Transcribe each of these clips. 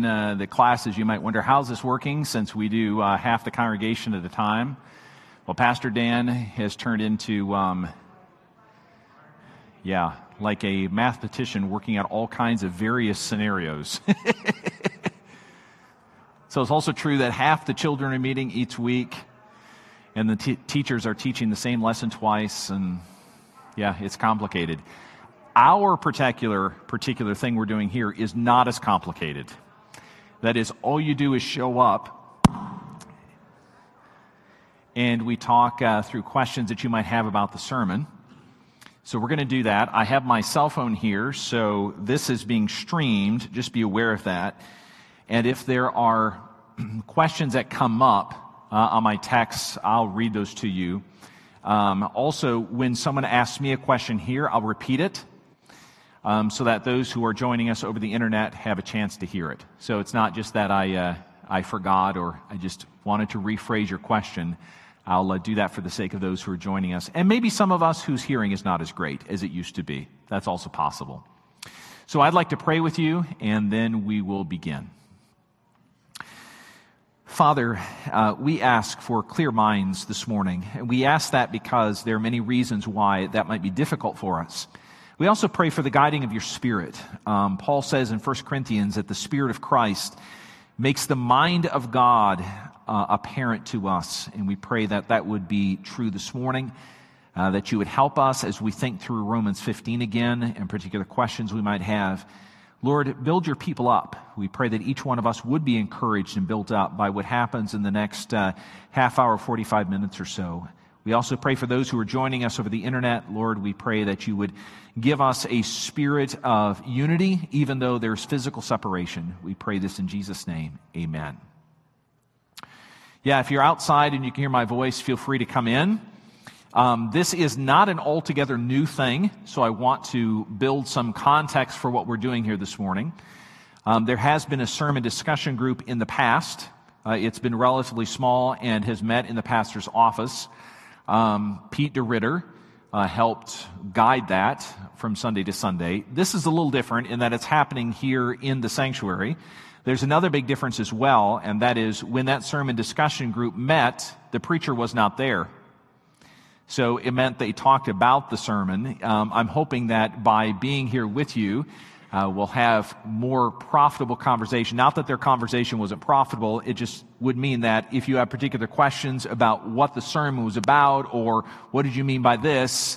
the classes, you might wonder, how's this working since we do half the congregation at a time? Well, Pastor Dan has turned into, like a mathematician working out all kinds of various scenarios. So it's also true that half the children are meeting each week, and the teachers are teaching the same lesson twice, and it's complicated. Our particular thing we're doing here is not as complicated. That is, all you do is show up, and we talk through questions that you might have about the sermon. So we're going to do that. I have my cell phone here, so this is being streamed. Just be aware of that. And if there are questions that come up on my texts, I'll read those to you. Also, when someone asks me a question here, I'll repeat it so that those who are joining us over the internet have a chance to hear it. So it's not just that I forgot or I just wanted to rephrase your question. I'll do that for the sake of those who are joining us. And maybe some of us whose hearing is not as great as it used to be. That's also possible. So I'd like to pray with you, and then we will begin. Father, we ask for clear minds this morning. And we ask that because there are many reasons why that might be difficult for us. We also pray for the guiding of your Spirit. Paul says in 1 Corinthians that the Spirit of Christ makes the mind of God apparent to us. And we pray that that would be true this morning, that you would help us as we think through Romans 15 again and particular questions we might have. Lord, build your people up. We pray that each one of us would be encouraged and built up by what happens in the next half hour, 45 minutes or so. We also pray for those who are joining us over the internet. Lord, we pray that you would give us a spirit of unity, even though there's physical separation. We pray this in Jesus' name. Amen. If you're outside and you can hear my voice, feel free to come in. This is not an altogether new thing, so I want to build some context for what we're doing here this morning. There has been a sermon discussion group in the past. It's been relatively small and has met in the pastor's office. Pete DeRitter helped guide that from Sunday to Sunday. This is a little different in that it's happening here in the sanctuary. There's another big difference as well, and that is when that sermon discussion group met, the preacher was not there. So it meant they talked about the sermon. I'm hoping that by being here with you, we'll have more profitable conversation. Not that their conversation wasn't profitable, it just would mean that if you have particular questions about what the sermon was about or what did you mean by this,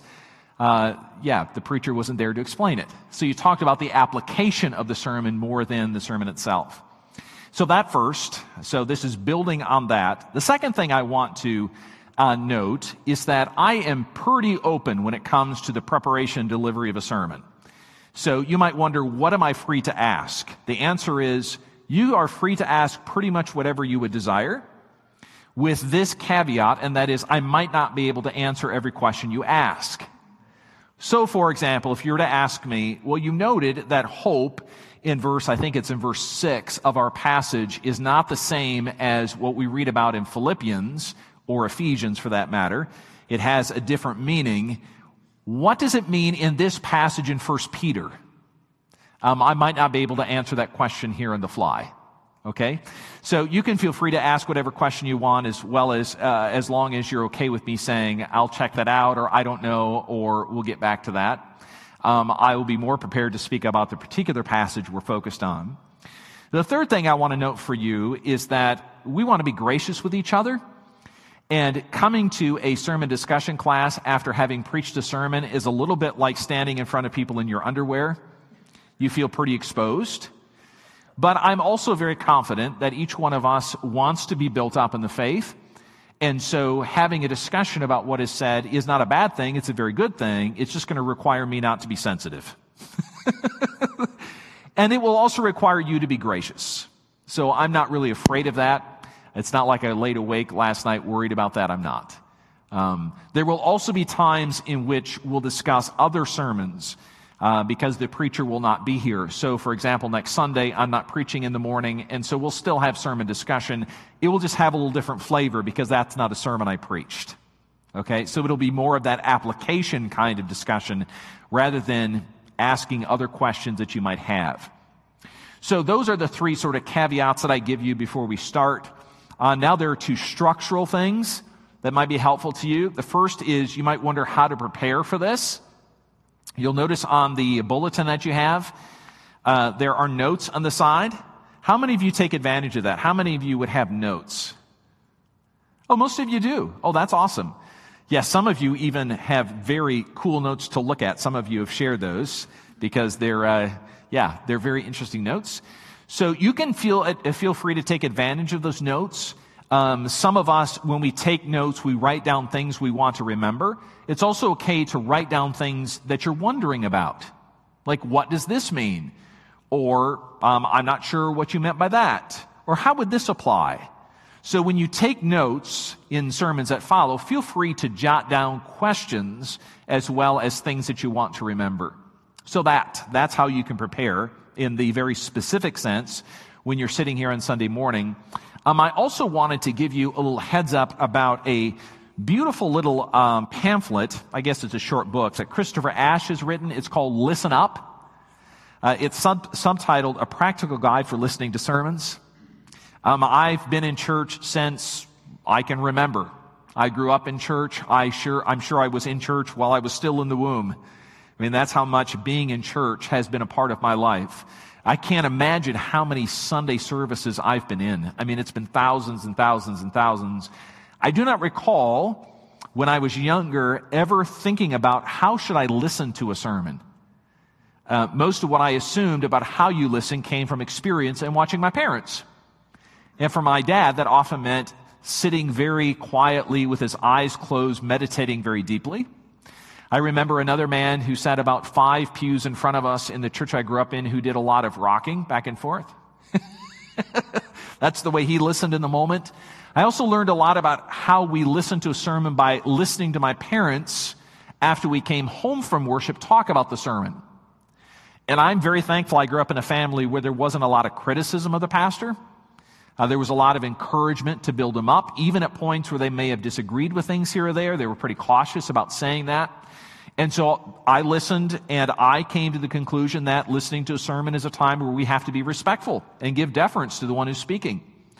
the preacher wasn't there to explain it. So you talked about the application of the sermon more than the sermon itself. So that first, so this is building on that. The second thing I want to note is that I am pretty open when it comes to the preparation and delivery of a sermon. So you might wonder, what am I free to ask? The answer is, you are free to ask pretty much whatever you would desire, with this caveat, and that is, I might not be able to answer every question you ask. So, for example, if you were to ask me, well, you noted that hope in verse 6 of our passage is not the same as what we read about in Philippians, or Ephesians for that matter. It has a different meaning. What does it mean in this passage in 1 Peter? I might not be able to answer that question here on the fly. Okay? So you can feel free to ask whatever question you want as long as you're okay with me saying, I'll check that out, or I don't know, or we'll get back to that. I will be more prepared to speak about the particular passage we're focused on. The third thing I want to note for you is that we want to be gracious with each other. And coming to a sermon discussion class after having preached a sermon is a little bit like standing in front of people in your underwear. You feel pretty exposed. But I'm also very confident that each one of us wants to be built up in the faith. And so having a discussion about what is said is not a bad thing. It's a very good thing. It's just going to require me not to be sensitive. And it will also require you to be gracious. So I'm not really afraid of that. It's not like I laid awake last night worried about that. I'm not. There will also be times in which we'll discuss other sermons because the preacher will not be here. So, for example, next Sunday, I'm not preaching in the morning, and so we'll still have sermon discussion. It will just have a little different flavor because that's not a sermon I preached. Okay? So it'll be more of that application kind of discussion rather than asking other questions that you might have. So those are the three sort of caveats that I give you before we start. Now there are two structural things that might be helpful to you. The first is you might wonder how to prepare for this. You'll notice on the bulletin that you have, there are notes on the side. How many of you take advantage of that? How many of you would have notes? Oh, most of you do. Oh, that's awesome. Yes, some of you even have very cool notes to look at. Some of you have shared those because they're very interesting notes. So you can feel free to take advantage of those notes. Some of us, when we take notes, we write down things we want to remember. It's also okay to write down things that you're wondering about. Like, what does this mean? Or, I'm not sure what you meant by that. Or, how would this apply? So when you take notes in sermons that follow, feel free to jot down questions as well as things that you want to remember. So that's how you can prepare in the very specific sense when you're sitting here on Sunday morning. I also wanted to give you a little heads up about a beautiful little pamphlet. I guess it's a short book that Christopher Ash has written. It's called Listen Up. It's subtitled A Practical Guide for Listening to Sermons. I've been in church since I can remember. I grew up in church. I'm sure I was in church while I was still in the womb. I mean, that's how much being in church has been a part of my life. I can't imagine how many Sunday services I've been in. I mean, it's been thousands and thousands and thousands. I do not recall when I was younger ever thinking about how should I listen to a sermon. Most of what I assumed about how you listen came from experience and watching my parents. And for my dad, that often meant sitting very quietly with his eyes closed, meditating very deeply. I remember another man who sat about 5 pews in front of us in the church I grew up in who did a lot of rocking back and forth. That's the way he listened in the moment. I also learned a lot about how we listen to a sermon by listening to my parents after we came home from worship talk about the sermon. And I'm very thankful I grew up in a family where there wasn't a lot of criticism of the pastor. There was a lot of encouragement to build them up, even at points where they may have disagreed with things here or there. They were pretty cautious about saying that. And so I listened, and I came to the conclusion that listening to a sermon is a time where we have to be respectful and give deference to the one who's speaking.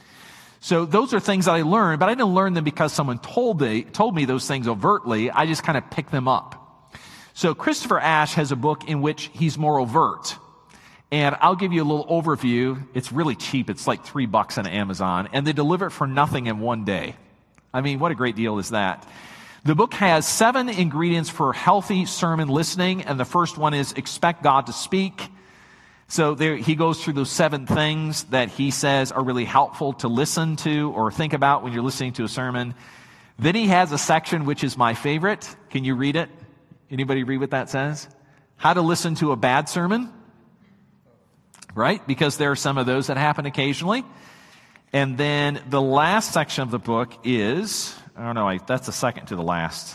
So those are things that I learned, but I didn't learn them because someone told me those things overtly. I just kind of picked them up. So Christopher Ash has a book in which he's more overt. And I'll give you a little overview. It's really cheap. It's like $3 on Amazon. And they deliver it for nothing in one day. I mean, what a great deal is that? The book has 7 ingredients for healthy sermon listening. And the first one is expect God to speak. So there, he goes through those 7 things that he says are really helpful to listen to or think about when you're listening to a sermon. Then he has a section which is my favorite. Can you read it? Anybody read what that says? How to listen to a bad sermon. Right? Because there are some of those that happen occasionally. And then the last section of the book is, that's the second to the last.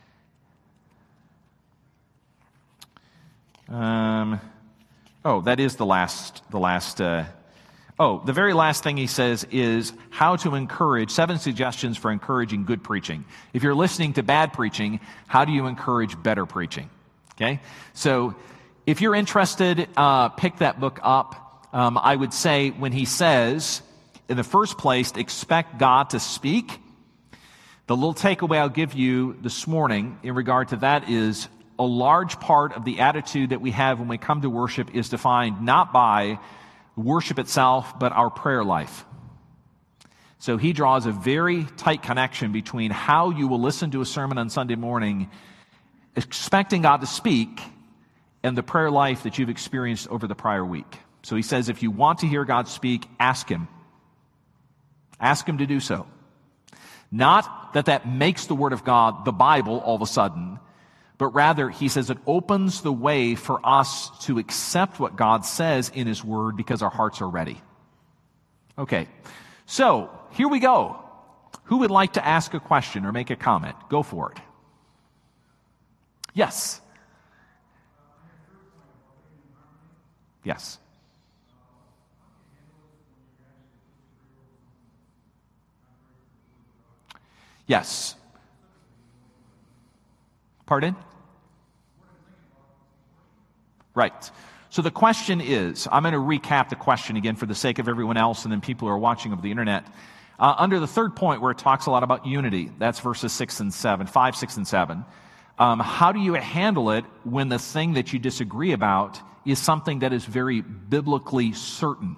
That is the last. The very last thing he says is how to encourage, 7 suggestions for encouraging good preaching. If you're listening to bad preaching, how do you encourage better preaching? Okay? So, if you're interested, pick that book up. I would say when he says, in the first place, expect God to speak, the little takeaway I'll give you this morning in regard to that is a large part of the attitude that we have when we come to worship is defined not by worship itself, but our prayer life. So he draws a very tight connection between how you will listen to a sermon on Sunday morning, expecting God to speak, and the prayer life that you've experienced over the prior week. So he says, if you want to hear God speak, ask Him. Ask Him to do so. Not that makes the Word of God, the Bible, all of a sudden, but rather, he says, it opens the way for us to accept what God says in His Word because our hearts are ready. Okay, so here we go. Who would like to ask a question or make a comment? Go for it. Yes. Yes. Yes. Pardon? Right. So the question is, I'm going to recap the question again for the sake of everyone else and then people who are watching over the internet. Under the third point where it talks a lot about unity, that's verses 5, 6, and 7. How do you handle it when the thing that you disagree about is something that is very biblically certain?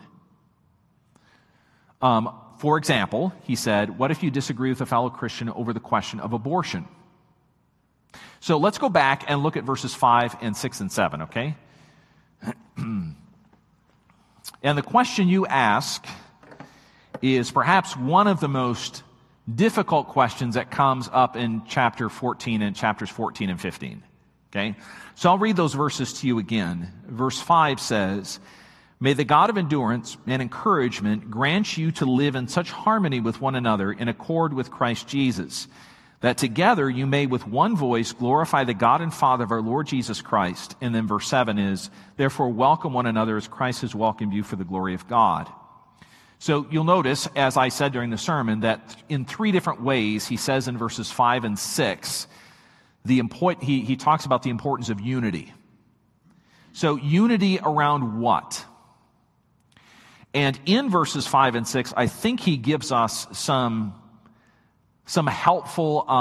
For example, he said, what if you disagree with a fellow Christian over the question of abortion? So let's go back and look at verses 5 and 6 and 7, okay? And the question you ask is perhaps one of the most difficult questions that comes up in chapter 14 and chapters 14 and 15, okay? So I'll read those verses to you again. Verse 5 says, "May the God of endurance and encouragement grant you to live in such harmony with one another in accord with Christ Jesus, that together you may with one voice glorify the God and Father of our Lord Jesus Christ." And then verse 7 is, "Therefore welcome one another as Christ has welcomed you for the glory of God." So you'll notice, as I said during the sermon, that in three different ways he says in verses 5 and 6, he talks about the importance of unity. So unity around what? And in verses 5 and 6, I think he gives us some helpful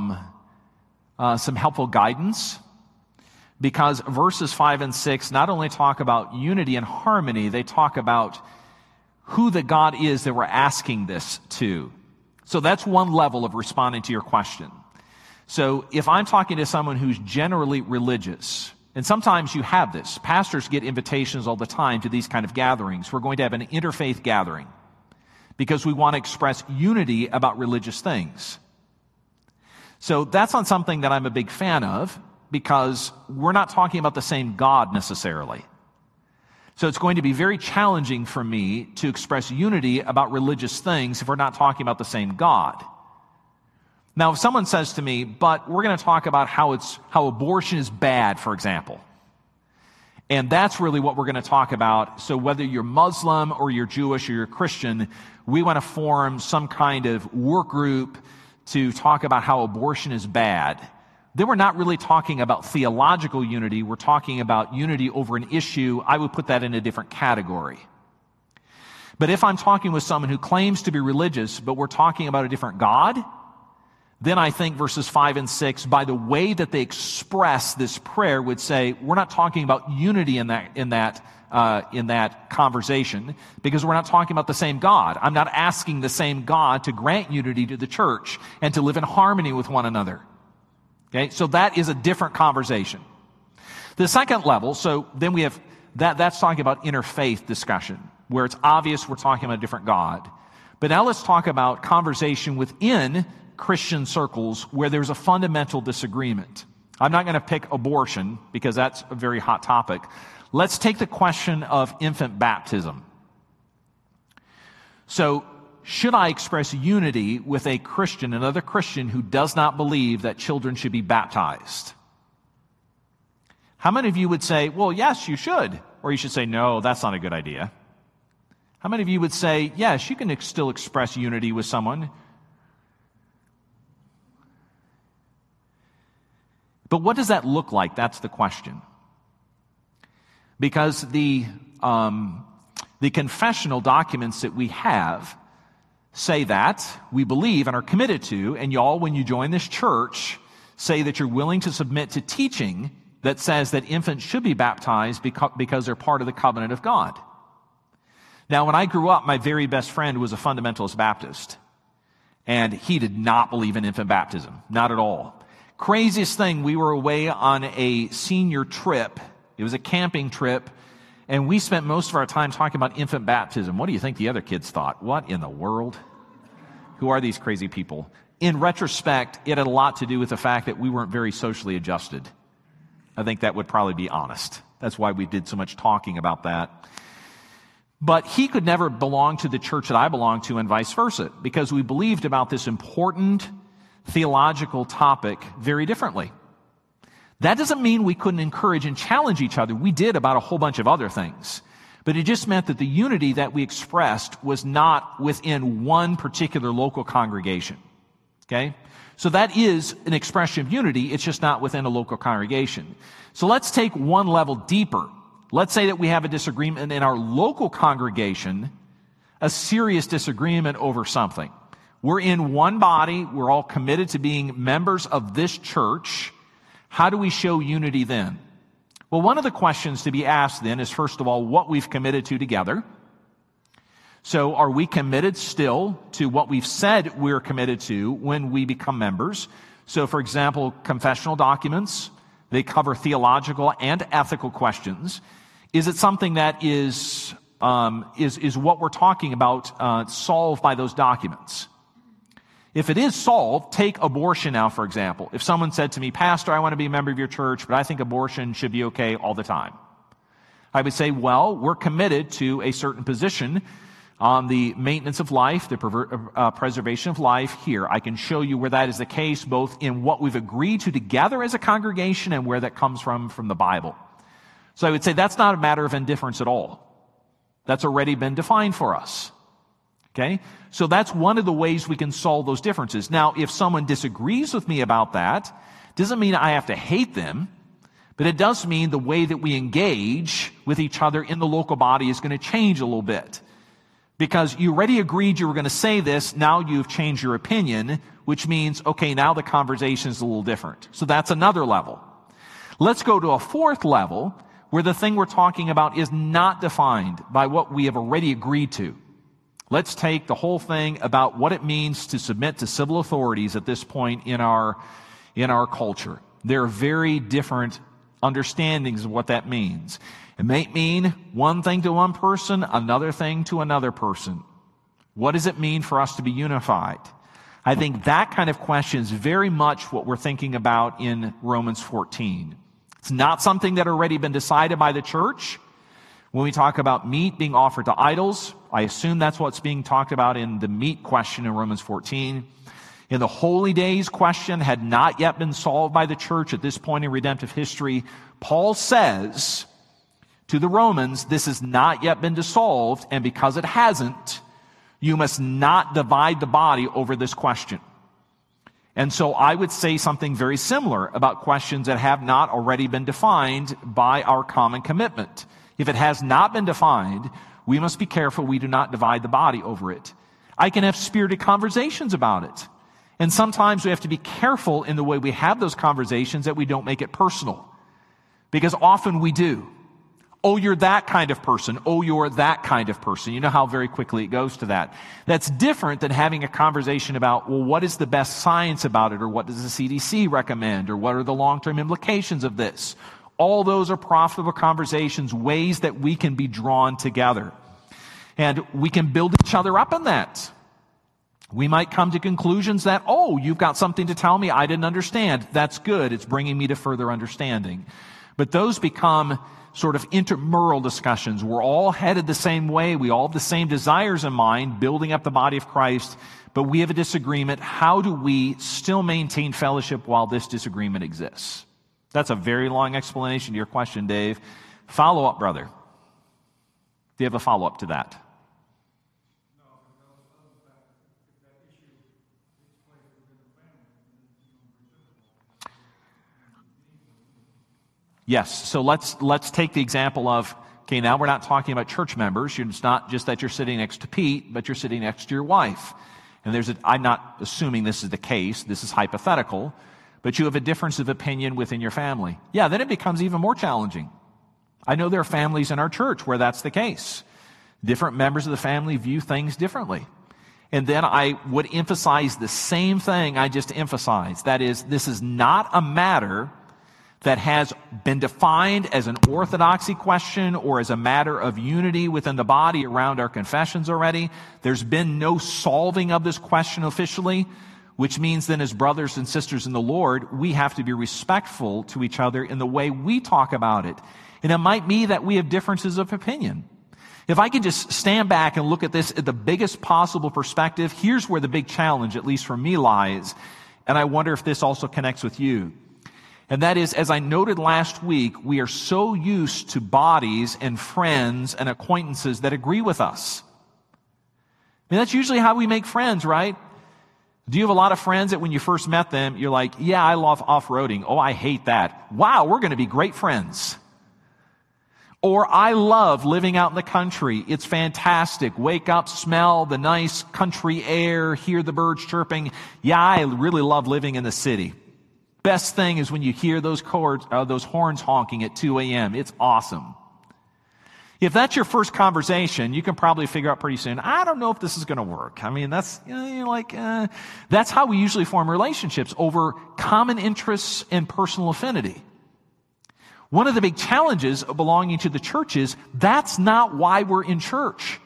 guidance, because verses 5 and 6 not only talk about unity and harmony, they talk about who the God is that we're asking this to. So that's one level of responding to your question. So if I'm talking to someone who's generally religious, and sometimes you have this. Pastors get invitations all the time to these kind of gatherings. We're going to have an interfaith gathering because we want to express unity about religious things. So that's not something that I'm a big fan of, because we're not talking about the same God necessarily. So it's going to be very challenging for me to express unity about religious things if we're not talking about the same God. Now, if someone says to me, but we're going to talk about how abortion is bad, for example, and that's really what we're going to talk about. So whether you're Muslim or you're Jewish or you're Christian, we want to form some kind of work group to talk about how abortion is bad. Then we're not really talking about theological unity. We're talking about unity over an issue. I would put that in a different category. But if I'm talking with someone who claims to be religious, but we're talking about a different God, then I think verses 5 and 6, by the way that they express this prayer, would say we're not talking about unity in that conversation, because we're not talking about the same God. I'm not asking the same God to grant unity to the church and to live in harmony with one another. Okay, so that is a different conversation. The second level, so then we have that's talking about interfaith discussion, where it's obvious we're talking about a different God. But now let's talk about conversation within Christian circles where there's a fundamental disagreement. I'm not going to pick abortion because that's a very hot topic. Let's take the question of infant baptism. So, should I express unity with a Christian, another Christian who does not believe that children should be baptized? How many of you would say, well, yes, you should? Or you should say, no, that's not a good idea. How many of you would say, yes, you can still express unity with someone? But what does that look like? That's the question. Because the confessional documents that we have say that we believe and are committed to, and y'all, when you join this church, say that you're willing to submit to teaching that says that infants should be baptized because they're part of the covenant of God. Now, when I grew up, my very best friend was a fundamentalist Baptist, and he did not believe in infant baptism, not at all. Craziest thing, we were away on a senior trip. It was a camping trip, and we spent most of our time talking about infant baptism. What do you think the other kids thought? What in the world? Who are these crazy people? In retrospect, it had a lot to do with the fact that we weren't very socially adjusted. I think that would probably be honest. That's why we did so much talking about that. But he could never belong to the church that I belong to, and vice versa, because we believed about this important theological topic very differently. That doesn't mean we couldn't encourage and challenge each other. We did about a whole bunch of other things. But it just meant that the unity that we expressed was not within one particular local congregation. Okay? So that is an expression of unity. It's just not within a local congregation. So let's take one level deeper. Let's say that we have a disagreement in our local congregation, a serious disagreement over something. We're in one body. We're all committed to being members of this church. How do we show unity then? Well, one of the questions to be asked then is, first of all, what we've committed to together. So are we committed still to what we've said we're committed to when we become members? So, for example, confessional documents, they cover theological and ethical questions. Is it something that is what we're talking about solved by those documents? If it is solved, take abortion now, for example. If someone said to me, Pastor, I want to be a member of your church, but I think abortion should be okay all the time, I would say, well, we're committed to a certain position on the maintenance of life, the preservation of life here. I can show you where that is the case, both in what we've agreed to together as a congregation and where that comes from the Bible. So I would say that's not a matter of indifference at all. That's already been defined for us. Okay? So that's one of the ways we can solve those differences. Now, if someone disagrees with me about that, doesn't mean I have to hate them, but it does mean the way that we engage with each other in the local body is going to change a little bit. Because you already agreed you were going to say this, now you've changed your opinion, which means, okay, now the conversation is a little different. So that's another level. Let's go to a fourth level, where the thing we're talking about is not defined by what we have already agreed to. Let's take the whole thing about what it means to submit to civil authorities at this point in our culture. There are very different understandings of what that means. It may mean one thing to one person, another thing to another person. What does it mean for us to be unified? I think that kind of question is very much what we're thinking about in Romans 14. It's not something that already been decided by the church. When we talk about meat being offered to idols, I assume that's what's being talked about in the meat question in Romans 14. In the holy days question had not yet been solved by the church at this point in redemptive history. Paul says to the Romans, this has not yet been dissolved, and because it hasn't, you must not divide the body over this question. And so I would say something very similar about questions that have not already been defined by our common commitment. If it has not been defined, we must be careful we do not divide the body over it. I can have spirited conversations about it. And sometimes we have to be careful in the way we have those conversations that we don't make it personal. Because often we do. Oh, you're that kind of person. Oh, you're that kind of person. You know how very quickly it goes to that. That's different than having a conversation about, well, what is the best science about it? Or what does the CDC recommend? Or what are the long-term implications of this? All those are profitable conversations, ways that we can be drawn together. And we can build each other up in that. We might come to conclusions that, oh, you've got something to tell me I didn't understand. That's good. It's bringing me to further understanding. But those become sort of intramural discussions. We're all headed the same way. We all have the same desires in mind, building up the body of Christ. But we have a disagreement. How do we still maintain fellowship while this disagreement exists? That's a very long explanation to your question, Dave. Follow up, brother. Do you have a follow-up to that? Yes, so let's take the example of, okay, now we're not talking about church members. It's not just that you're sitting next to Pete, but you're sitting next to your wife. And I'm not assuming this is the case. This is hypothetical. But you have a difference of opinion within your family. Yeah, then it becomes even more challenging. I know there are families in our church where that's the case. Different members of the family view things differently. And then I would emphasize the same thing I just emphasized. That is, this is not a matter that has been defined as an orthodoxy question or as a matter of unity within the body around our confessions already. There's been no solving of this question officially, which means then as brothers and sisters in the Lord, we have to be respectful to each other in the way we talk about it. And it might be that we have differences of opinion. If I could just stand back and look at this at the biggest possible perspective, here's where the big challenge, at least for me, lies. And I wonder if this also connects with you. And that is, as I noted last week, we are so used to bodies and friends and acquaintances that agree with us. I mean, that's usually how we make friends, right? Do you have a lot of friends that when you first met them, you're like, yeah, I love off-roading. Oh, I hate that. Wow, we're going to be great friends. Or I love living out in the country. It's fantastic. Wake up, smell the nice country air, hear the birds chirping. Yeah, I really love living in the city. Best thing is when you hear those horns honking at 2 a.m. It's awesome. If that's your first conversation, you can probably figure out pretty soon, I don't know if this is going to work. I mean, that's how we usually form relationships, over common interests and personal affinity. One of the big challenges of belonging to the church is that's not why we're in church.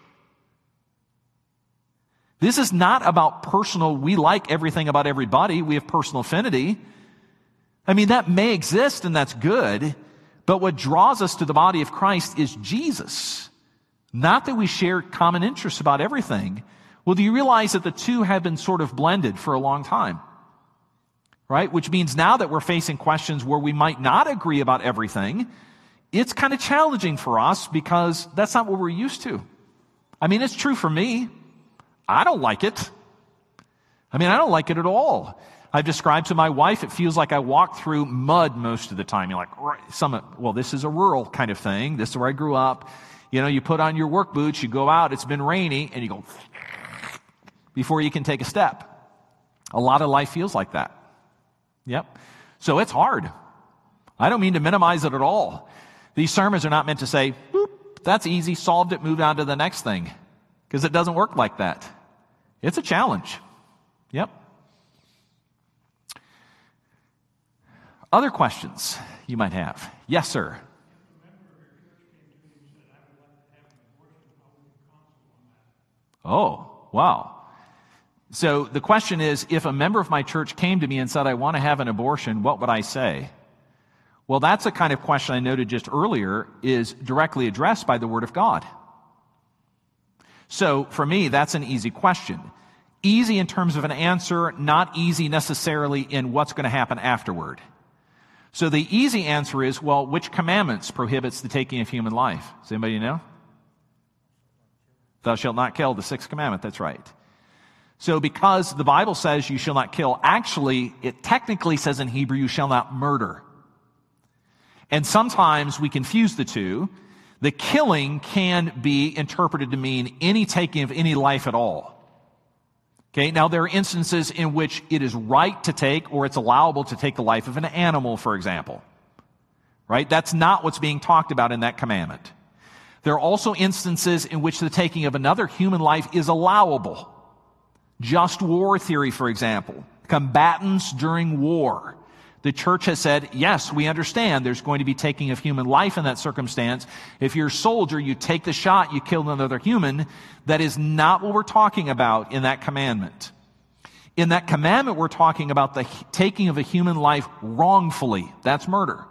This is not about personal, we like everything about everybody, we have personal affinity. I mean, that may exist and that's good, but what draws us to the body of Christ is Jesus. Not that we share common interests about everything. Well, do you realize that the two have been sort of blended for a long time? Right? Which means now that we're facing questions where we might not agree about everything, it's kind of challenging for us because that's not what we're used to. I mean, it's true for me. I don't like it. I mean, I don't like it at all. I've described to my wife, it feels like I walk through mud most of the time. You're like, well, this is a rural kind of thing. This is where I grew up. You know, you put on your work boots, you go out, it's been rainy, and you go before you can take a step. A lot of life feels like that. Yep. So it's hard. I don't mean to minimize it at all. These sermons are not meant to say, boop, that's easy, solved it, moved on to the next thing. Because it doesn't work like that. It's a challenge. Yep. Other questions you might have? Yes, sir. Oh, wow. So the question is, if a member of my church came to me and said, I want to have an abortion, what would I say? Well, that's a kind of question I noted just earlier is directly addressed by the Word of God. So for me, that's an easy question. Easy in terms of an answer, not easy necessarily in what's going to happen afterward. So the easy answer is, well, which commandments prohibits the taking of human life? Does anybody know? Thou shalt not kill, the sixth commandment, that's right. So because the Bible says you shall not kill, actually, it technically says in Hebrew, you shall not murder. And sometimes we confuse the two. The killing can be interpreted to mean any taking of any life at all. Okay, now there are instances in which it is right to take or it's allowable to take the life of an animal, for example. Right? That's not what's being talked about in that commandment. There are also instances in which the taking of another human life is allowable. Just war theory, for example. Combatants during war. The church has said, yes, we understand there's going to be taking of human life in that circumstance. If you're a soldier, you take the shot, you kill another human. That is not what we're talking about in that commandment. In that commandment, we're talking about the taking of a human life wrongfully. That's murder.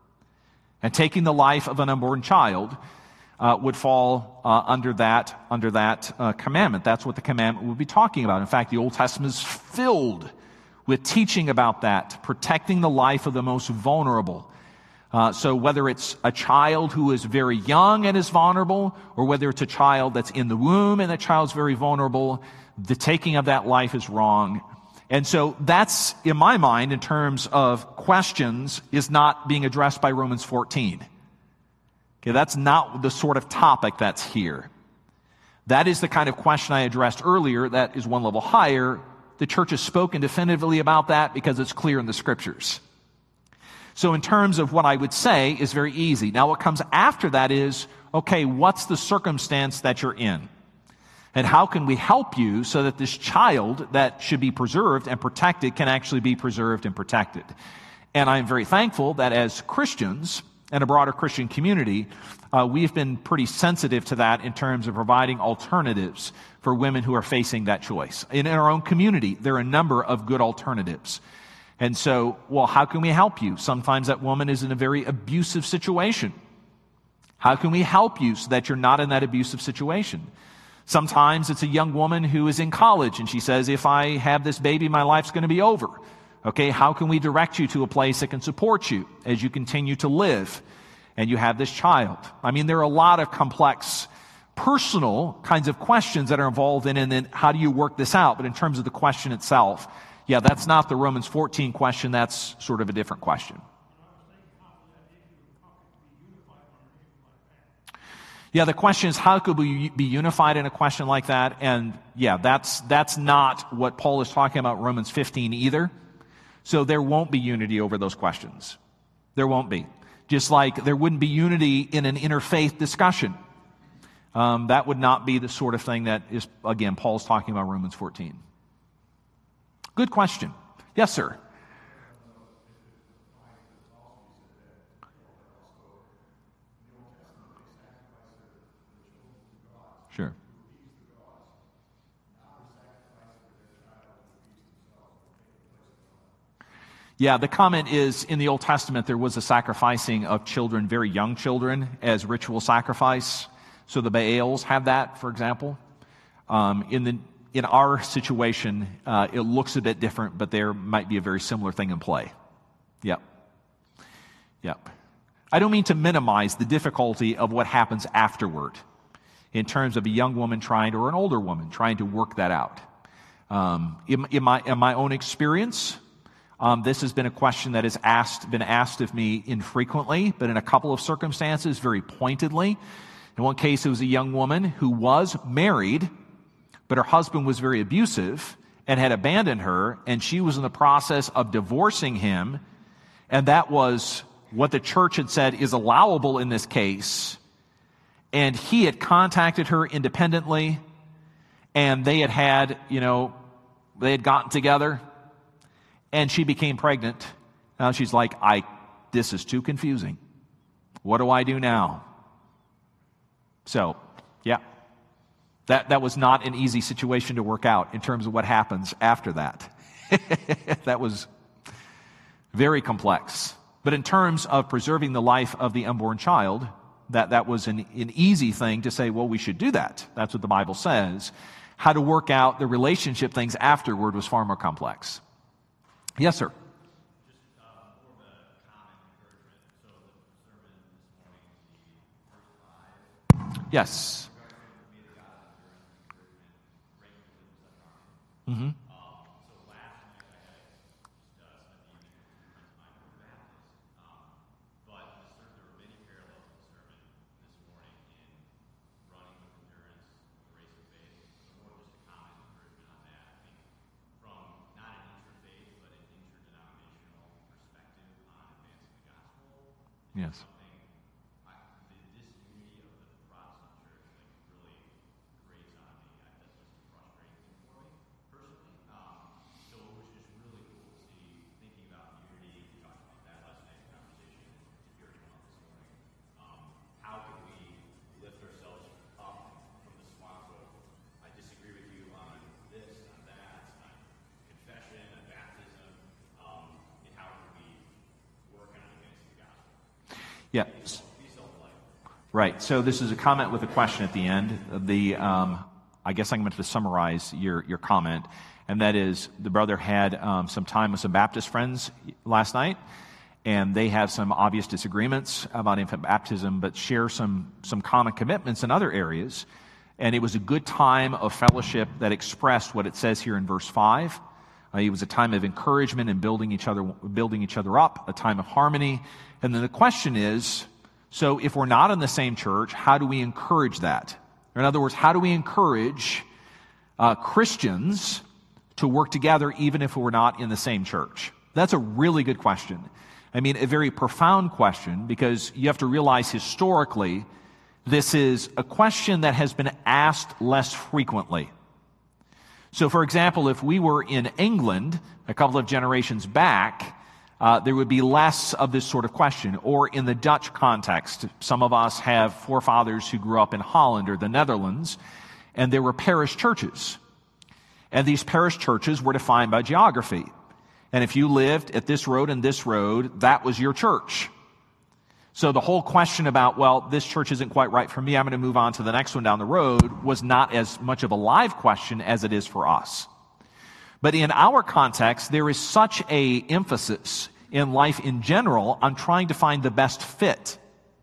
And taking the life of an unborn child would fall under that commandment. That's what the commandment would be talking about. In fact, the Old Testament is filled with teaching about that, protecting the life of the most vulnerable. So whether it's a child who is very young and is vulnerable, or whether it's a child that's in the womb and that child's very vulnerable, the taking of that life is wrong. And so that's, in my mind, in terms of questions, is not being addressed by Romans 14. Okay, that's not the sort of topic that's here. That is the kind of question I addressed earlier that is one level higher. The church has spoken definitively about that because it's clear in the scriptures. So in terms of what I would say is very easy. Now what comes after that is, okay, what's the circumstance that you're in? And how can we help you so that this child that should be preserved and protected can actually be preserved and protected? And I'm very thankful that as Christians and a broader Christian community, we've been pretty sensitive to that in terms of providing alternatives for women who are facing that choice. In our own community, there are a number of good alternatives. And so, well, how can we help you? Sometimes that woman is in a very abusive situation. How can we help you so that you're not in that abusive situation? Sometimes it's a young woman who is in college and she says, if I have this baby, my life's going to be over. Okay, how can we direct you to a place that can support you as you continue to live and you have this child? I mean, there are a lot of complex personal kinds of questions that are involved in, and then how do you work this out? But in terms of the question itself, yeah, that's not the Romans 14 question. That's sort of a different question. Yeah, the question is, how could we be unified in a question like that? And yeah, that's not what Paul is talking about in Romans 15 either. So there won't be unity over those questions. There won't be. Just like there wouldn't be unity in an interfaith discussion. That would not be the sort of thing that is, again, Paul's talking about Romans 14. Good question. Yes, sir. Sure. Yeah, the comment is, in the Old Testament, there was a sacrificing of children, very young children, as ritual sacrifice. So the Baals have that, for example. In our situation, it looks a bit different, but there might be a very similar thing in play. Yep. I don't mean to minimize the difficulty of what happens afterward in terms of a young woman or an older woman trying to work that out. In my own experience, this has been a question that has been asked of me infrequently, but in a couple of circumstances, very pointedly. In one case, it was a young woman who was married, but her husband was very abusive and had abandoned her, and she was in the process of divorcing him, and that was what the church had said is allowable in this case. And he had contacted her independently, and they had gotten together, and she became pregnant. Now she's like, this is too confusing. What do I do now? So, yeah, that was not an easy situation to work out in terms of what happens after that. That was very complex. But in terms of preserving the life of the unborn child, that was an easy thing to say, well, we should do that. That's what the Bible says. How to work out the relationship things afterward was far more complex. Yes, sir. Yes. Mm-hmm. Yes. Yeah. Right. So this is a comment with a question at the end. I guess I'm going to summarize your comment, and that is the brother had some time with some Baptist friends last night, and they have some obvious disagreements about infant baptism, but share some common commitments in other areas. And it was a good time of fellowship that expressed what it says here in verse 5. It was a time of encouragement and building each other up, a time of harmony. And then the question is, so if we're not in the same church, how do we encourage that? Or in other words, how do we encourage Christians to work together even if we're not in the same church? That's a really good question. I mean, a very profound question, because you have to realize historically, this is a question that has been asked less frequently. So, for example, if we were in England a couple of generations back, there would be less of this sort of question. Or in the Dutch context, some of us have forefathers who grew up in Holland or the Netherlands, and there were parish churches. And these parish churches were defined by geography. And if you lived at this road and this road, that was your church. So the whole question about, well, this church isn't quite right for me, I'm going to move on to the next one down the road, was not as much of a live question as it is for us. But in our context, there is such a emphasis in life in general on trying to find the best fit.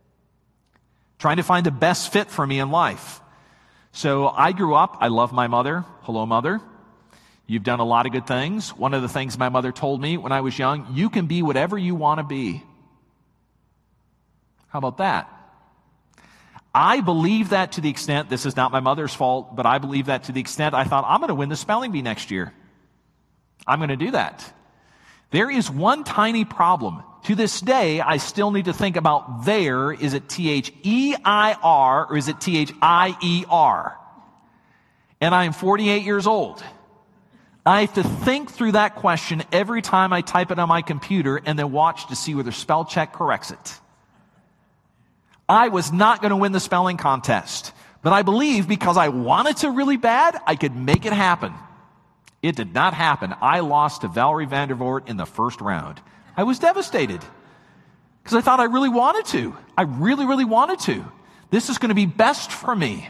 Trying to find the best fit for me in life. So I grew up, I love my mother. Hello, Mother. You've done a lot of good things. One of the things my mother told me when I was young, you can be whatever you want to be. How about that? I believe that to the extent, this is not my mother's fault, but I believe that to the extent I thought, I'm going to win the spelling bee next year. I'm going to do that. There is one tiny problem. To this day, I still need to think about there. Is it T-H-E-I-R or is it T-H-I-E-R? And I am 48 years old. I have to think through that question every time I type it on my computer and then watch to see whether spell check corrects it. I was not going to win the spelling contest, but I believe because I wanted to really bad, I could make it happen. It did not happen. I lost to Valerie Vandervoort in the first round. I was devastated because I thought I really wanted to. I really, really wanted to. This is going to be best for me.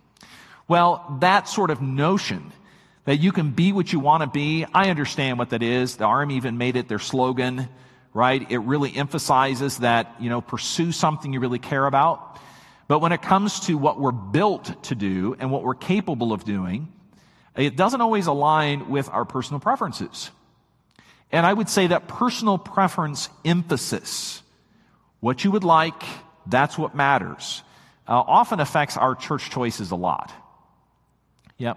Well, that sort of notion that you can be what you want to be, I understand what that is. The Army even made it their slogan, right? It really emphasizes that, pursue something you really care about. But when it comes to what we're built to do and what we're capable of doing, it doesn't always align with our personal preferences. And I would say that personal preference emphasis, what you would like, that's what matters, often affects our church choices a lot. Yep.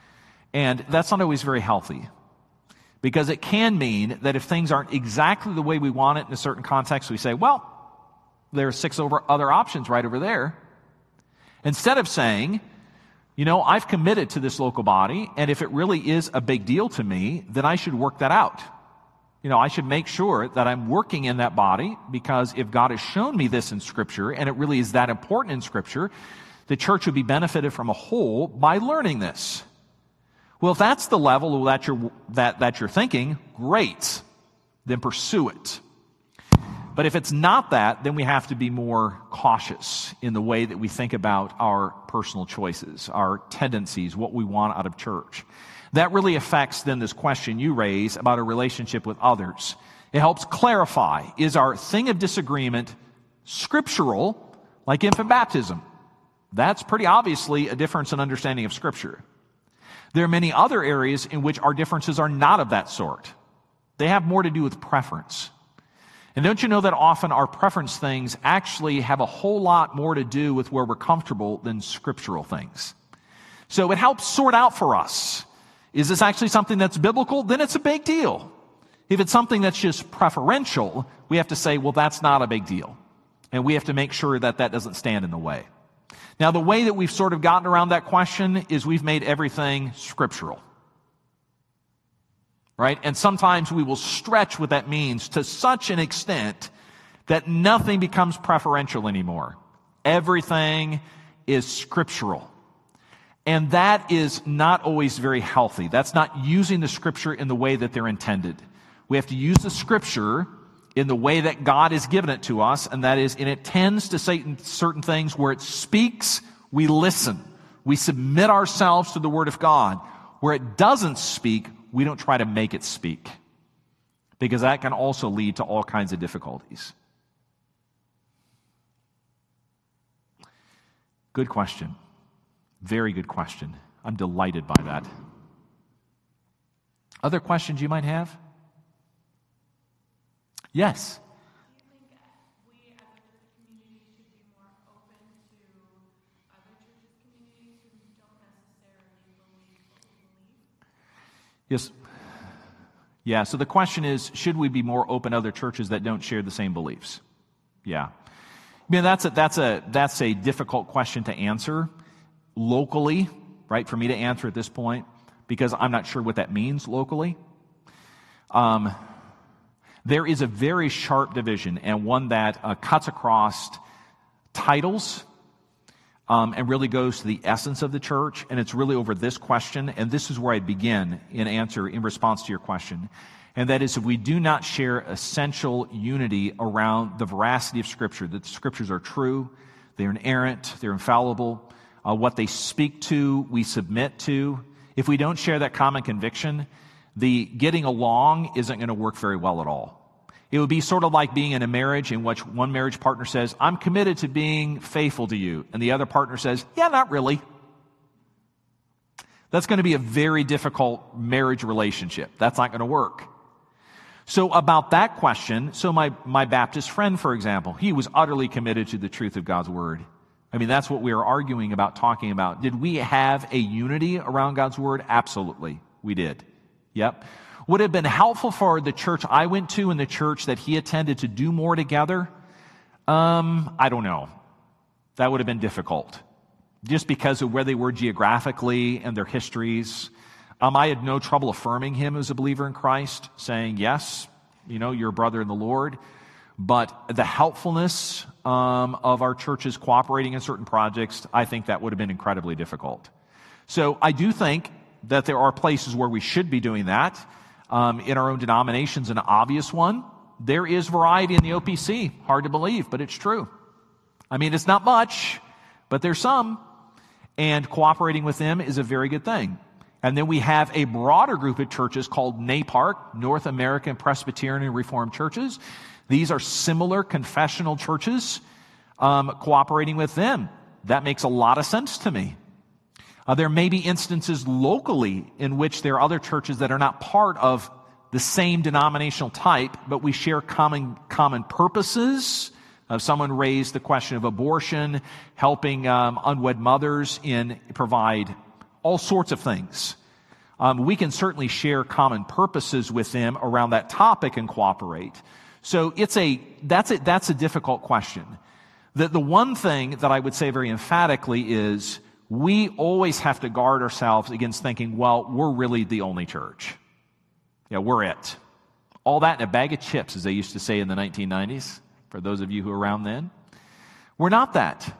And that's not always very healthy. Because it can mean that if things aren't exactly the way we want it in a certain context, we say, well, there are 6 other options right over there. Instead of saying, I've committed to this local body, and if it really is a big deal to me, then I should work that out. I should make sure that I'm working in that body, because if God has shown me this in Scripture, and it really is that important in Scripture, the church would be benefited from a whole by learning this. Well, if that's the level that you're thinking, great, then pursue it. But if it's not that, then we have to be more cautious in the way that we think about our personal choices, our tendencies, what we want out of church. That really affects then this question you raise about a relationship with others. It helps clarify, is our thing of disagreement scriptural, like infant baptism? That's pretty obviously a difference in understanding of Scripture. There are many other areas in which our differences are not of that sort. They have more to do with preference. And don't you know that often our preference things actually have a whole lot more to do with where we're comfortable than scriptural things? So it helps sort out for us. Is this actually something that's biblical? Then it's a big deal. If it's something that's just preferential, we have to say, well, that's not a big deal. And we have to make sure that that doesn't stand in the way. Now, the way that we've sort of gotten around that question is we've made everything scriptural. Right? And sometimes we will stretch what that means to such an extent that nothing becomes preferential anymore. Everything is scriptural. And that is not always very healthy. That's not using the Scripture in the way that they're intended. We have to use the Scripture in the way that God has given it to us, and that is, and it tends to say certain things where it speaks, we listen. We submit ourselves to the Word of God. Where it doesn't speak, we don't try to make it speak, because that can also lead to all kinds of difficulties. Good question. Very good question. I'm delighted by that. Other questions you might have? Yes. Do you think we as a church community should be more open to other churches communities who don't necessarily believe what we believe? Yes. Yeah, so the question is, should we be more open to other churches that don't share the same beliefs? Yeah. I mean, that's a difficult question to answer locally, right, for me to answer at this point, because I'm not sure what that means locally. There is a very sharp division, and one that cuts across titles and really goes to the essence of the church, and it's really over this question, and this is where I begin in response to your question, and that is, if we do not share essential unity around the veracity of Scripture, that the Scriptures are true, they're inerrant, they're infallible, what they speak to, we submit to. If we don't share that common conviction, the getting along isn't going to work very well at all. It would be sort of like being in a marriage in which one marriage partner says, I'm committed to being faithful to you, and the other partner says, yeah, not really. That's going to be a very difficult marriage relationship. That's not going to work. So about that question, my Baptist friend, for example, he was utterly committed to the truth of God's Word. I mean, that's what we are arguing about, talking about. Did we have a unity around God's Word? Absolutely, we did. Yep. Would it have been helpful for the church I went to and the church that he attended to do more together? I don't know. That would have been difficult, just because of where they were geographically and their histories. I had no trouble affirming him as a believer in Christ, saying, yes, you're a brother in the Lord. But the helpfulness of our churches cooperating in certain projects, I think that would have been incredibly difficult. So I do think that there are places where we should be doing that. In our own denominations, an obvious one. There is variety in the OPC. Hard to believe, but it's true. I mean, it's not much, but there's some. And cooperating with them is a very good thing. And then we have a broader group of churches called NAPARC, North American Presbyterian and Reformed Churches. These are similar confessional churches. Cooperating with them, that makes a lot of sense to me. There may be instances locally in which there are other churches that are not part of the same denominational type, but we share common purposes. Someone raised the question of abortion, helping unwed mothers provide all sorts of things. We can certainly share common purposes with them around that topic and cooperate. So that's a difficult question. The one thing that I would say very emphatically is we always have to guard ourselves against thinking, well, we're really the only church. Yeah, we're it. All that in a bag of chips, as they used to say in the 1990s, for those of you who were around then. We're not that.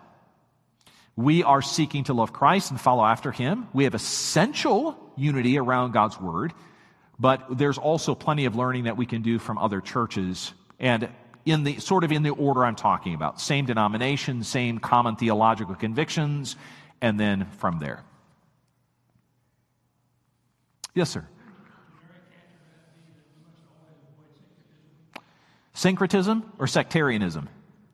We are seeking to love Christ and follow after Him. We have essential unity around God's Word, but there's also plenty of learning that we can do from other churches, and in the order I'm talking about. Same denomination, same common theological convictions, and then from there. Yes, sir. Syncretism or sectarianism?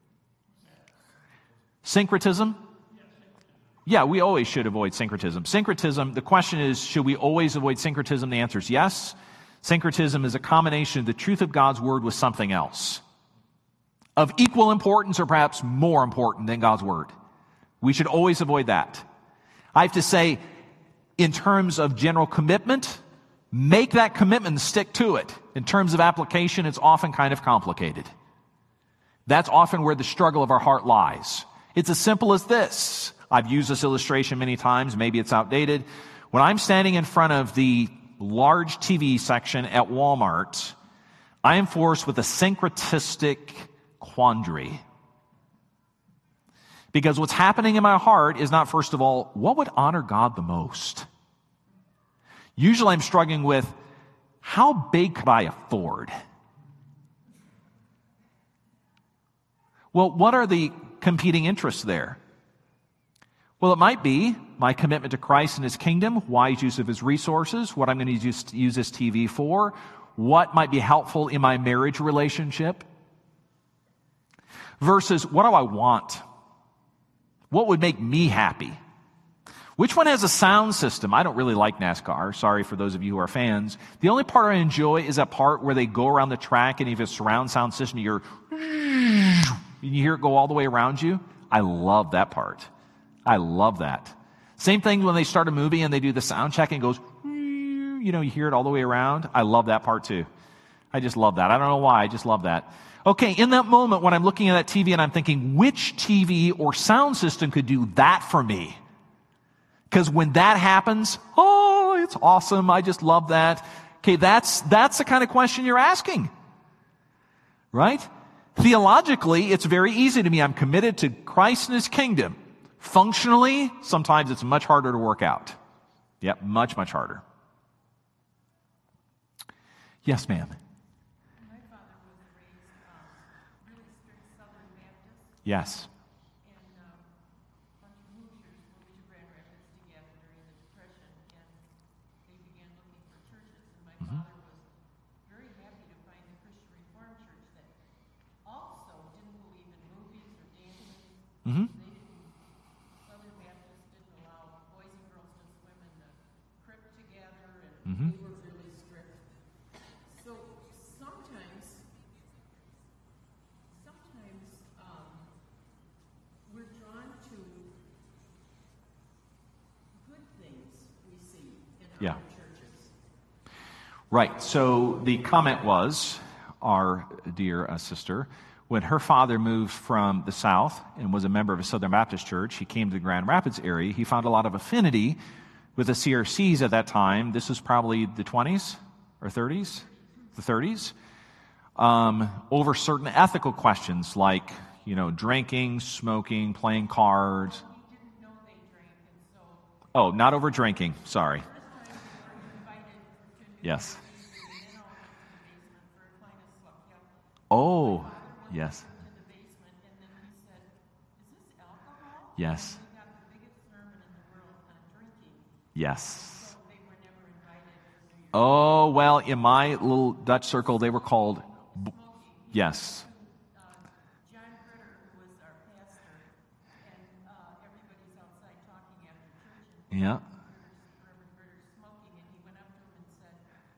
Syncretism? Yeah, we always should avoid syncretism. Syncretism, the question is, should we always avoid syncretism? The answer is yes. Syncretism is a combination of the truth of God's Word with something else, of equal importance or perhaps more important than God's Word. We should always avoid that. I have to say, in terms of general commitment, make that commitment and stick to it. In terms of application, it's often kind of complicated. That's often where the struggle of our heart lies. It's as simple as this. I've used this illustration many times. Maybe it's outdated. When I'm standing in front of the large TV section at Walmart, I am forced with a syncretistic quandary. Because what's happening in my heart is not, first of all, what would honor God the most? Usually I'm struggling with, how big could I afford? Well, what are the competing interests there? Well, it might be my commitment to Christ and His kingdom, wise use of His resources, what I'm going to use this TV for, what might be helpful in my marriage relationship, versus what do I want? What would make me happy? Which one has a sound system? I don't really like NASCAR. Sorry for those of you who are fans. The only part I enjoy is that part where they go around the track and if it's a surround sound system, you hear it go all the way around you. I love that part. I love that. Same thing when they start a movie and they do the sound check and it goes, you hear it all the way around. I love that part too. I just love that. I don't know why. I just love that. Okay, in that moment when I'm looking at that TV and I'm thinking, which TV or sound system could do that for me? Because when that happens, it's awesome. I just love that. Okay, that's the kind of question you're asking. Right? Theologically, it's very easy to me. I'm committed to Christ and His kingdom. Functionally, sometimes it's much harder to work out. Yep, much, much harder. Yes, ma'am. My father was raised really strict Southern Baptist, Yes. and a bunch of Hoosiers moved to Grand Rapids together during the Depression, and they began looking for churches. And my father was very happy to find a Christian Reformed church that also didn't believe in movies or dances. Mm-hmm. Southern Baptists didn't allow boys and girls to swim in the creek together, and Mm-hmm. they were really strict. So sometimes we're drawn to Right. So the comment was, our dear sister, when her father moved from the South and was a member of a Southern Baptist church, he came to the Grand Rapids area. He found a lot of affinity with the CRCs at that time. This was probably the 20s or 30s, the 30s, over certain ethical questions like, drinking, smoking, playing cards. We didn't know they drank, and so Oh, not over drinking. Sorry. first time we were invited to Yes. the basement for a kind of suck. Yeah. Oh, yes. To the basement, and then he said, "Is this alcohol?" Yes. And he got the biggest sermon in the world on drinking. Yes. So they were never invited for New Year's. Oh, well, in my little Dutch circle, they were called, yes. John Critter, who was our pastor, and everybody's outside talking after church, and Yeah. Reverend Critter's smoking, and he went up to him and said,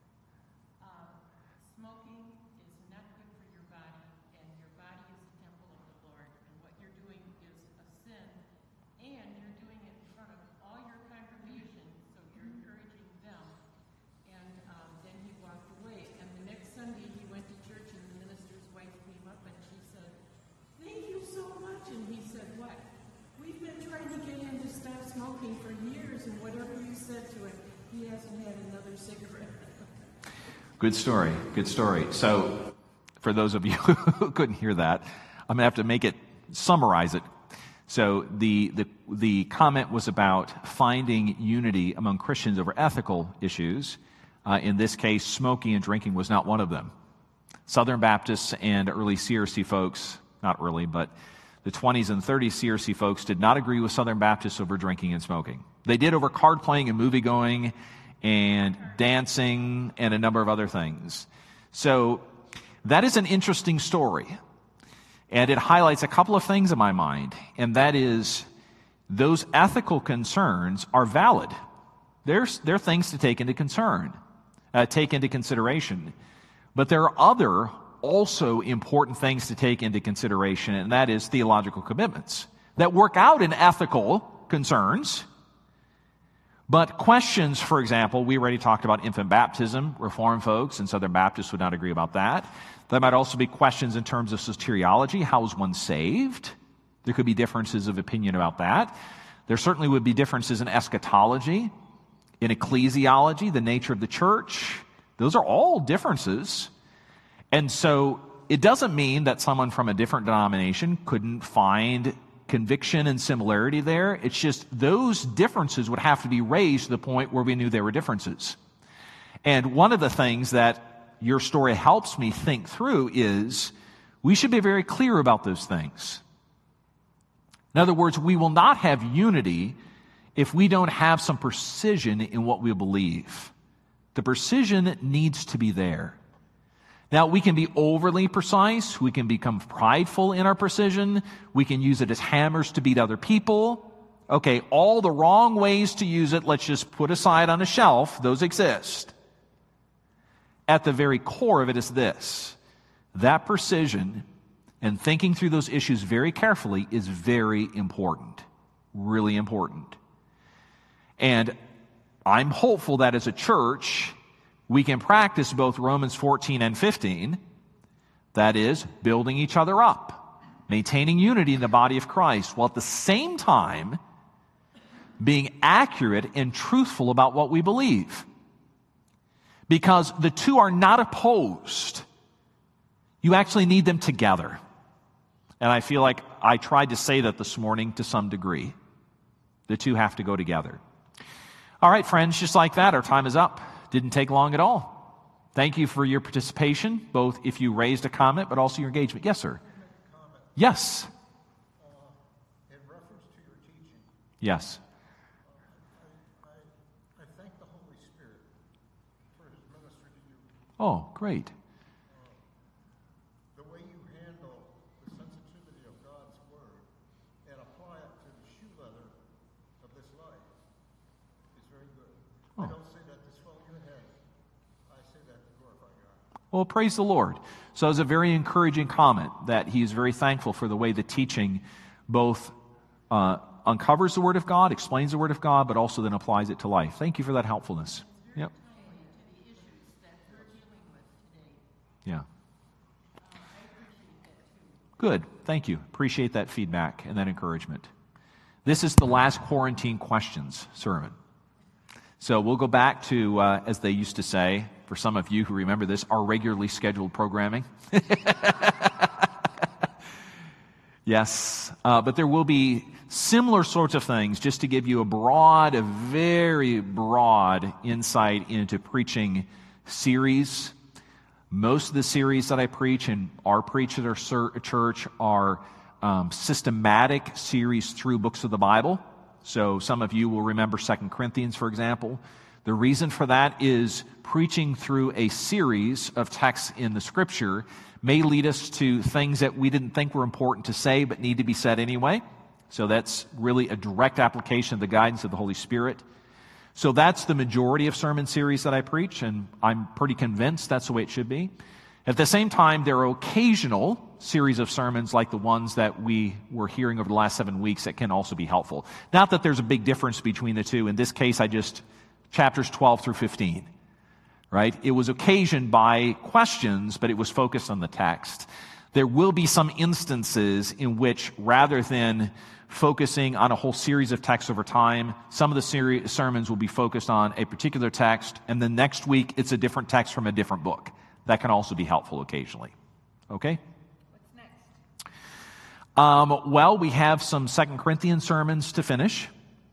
"Smoking is not good for your body, and your body is the temple of the Lord, and what you're doing is a sin, and you're doing it in front of all your congregation, so you're encouraging them." And then he walked away, and the next Sunday he went to church, and the minister's wife came up, and she said, "Thank you so much." And he said, "What? We've been trying to get him to stop smoking for years, and whatever you said to him, he hasn't had another cigarette." Good story. Good story. So, for those of you who couldn't hear that, I'm going to have to summarize it. So, the comment was about finding unity among Christians over ethical issues. In this case, smoking and drinking was not one of them. Southern Baptists and early CRC folks, not early, but the 20s and 30s CRC folks did not agree with Southern Baptists over drinking and smoking. They did over card playing and movie going and dancing and a number of other things. So that is an interesting story. And it highlights a couple of things in my mind, and that is those ethical concerns are valid. They're things to take into consideration. But there are other also important things to take into consideration, and that is theological commitments that work out in ethical concerns. But questions, for example, we already talked about infant baptism. Reformed folks and Southern Baptists would not agree about that. There might also be questions in terms of soteriology. How is one saved? There could be differences of opinion about that. There certainly would be differences in eschatology, in ecclesiology, the nature of the church. Those are all differences. And so it doesn't mean that someone from a different denomination couldn't find conviction and similarity there. It's just those differences would have to be raised to the point where we knew there were differences. And one of the things that your story helps me think through is we should be very clear about those things. In other words, we will not have unity if we don't have some precision in what we believe. The precision needs to be there. Now, we can be overly precise. We can become prideful in our precision. We can use it as hammers to beat other people. Okay, all the wrong ways to use it, let's just put aside on a shelf. Those exist. At the very core of it is this. That precision and thinking through those issues very carefully is very important. Really important. And I'm hopeful that as a church, we can practice both Romans 14 and 15, that is, building each other up, maintaining unity in the body of Christ, while at the same time being accurate and truthful about what we believe. Because the two are not opposed. You actually need them together. And I feel like I tried to say that this morning to some degree. The two have to go together. All right, friends, just like that, our time is up. Didn't take long at all. Thank you for your participation, both if you raised a comment, but also your engagement. Yes, sir. Yes. In reference to your teaching, Yes. I thank the Holy Spirit for his ministry to you. Oh, great. The way you handle the sensitivity of God's word and apply it to the shoe leather of this life is very good. Oh. I don't say that to swell your head. I say that to glorify God. Well, praise the Lord. So it's a very encouraging comment that he's very thankful for the way the teaching both uncovers the Word of God, explains the Word of God, but also then applies it to life. Thank you for that helpfulness. Yep. To the issues that Yeah. Good. Thank you. Appreciate that feedback and that encouragement. This is the last quarantine questions sermon. So we'll go back to, as they used to say, for some of you who remember this, our regularly scheduled programming. Yes, but there will be similar sorts of things just to give you a very broad insight into preaching series. Most of the series that I preach and are preached at our church are systematic series through books of the Bible. So some of you will remember 2 Corinthians, for example. The reason for that is preaching through a series of texts in the Scripture may lead us to things that we didn't think were important to say but need to be said anyway. So that's really a direct application of the guidance of the Holy Spirit. So that's the majority of sermon series that I preach, and I'm pretty convinced that's the way it should be. At the same time, there are occasional series of sermons like the ones that we were hearing over the last 7 weeks that can also be helpful. Not that there's a big difference between the two. In this case, chapters 12 through 15, right? It was occasioned by questions, but it was focused on the text. There will be some instances in which, rather than focusing on a whole series of texts over time, some of the sermons will be focused on a particular text, and the next week it's a different text from a different book. That can also be helpful occasionally. Okay? What's next? Well, we have some 2 Corinthians sermons to finish.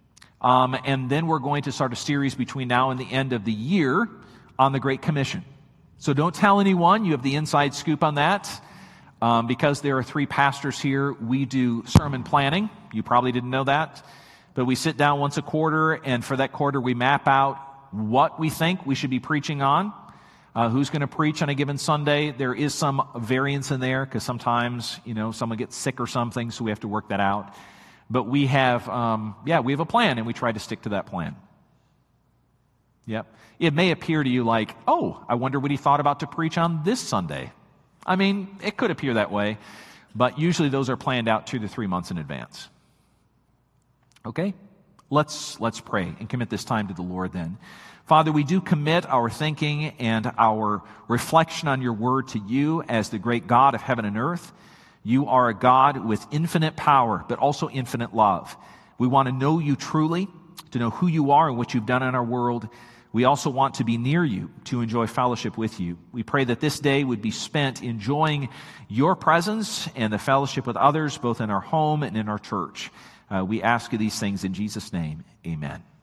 And then we're going to start a series between now and the end of the year on the Great Commission. So don't tell anyone. You have the inside scoop on that. Because there are 3 pastors here, we do sermon planning. You probably didn't know that. But we sit down once a quarter, and for that quarter we map out what we think we should be preaching on. Who's going to preach on a given Sunday. There is some variance in there because sometimes, someone gets sick or something, so we have to work that out. But we have a plan, and we try to stick to that plan. Yep. It may appear to you like, oh, I wonder what he thought about to preach on this Sunday. I mean, it could appear that way, but usually those are planned out 2 to 3 months in advance. Okay? Let's pray and commit this time to the Lord then. Father, we do commit our thinking and our reflection on your word to you as the great God of heaven and earth. You are a God with infinite power, but also infinite love. We want to know you truly, to know who you are and what you've done in our world. We also want to be near you, to enjoy fellowship with you. We pray that this day would be spent enjoying your presence and the fellowship with others, both in our home and in our church. We ask you these things in Jesus' name. Amen.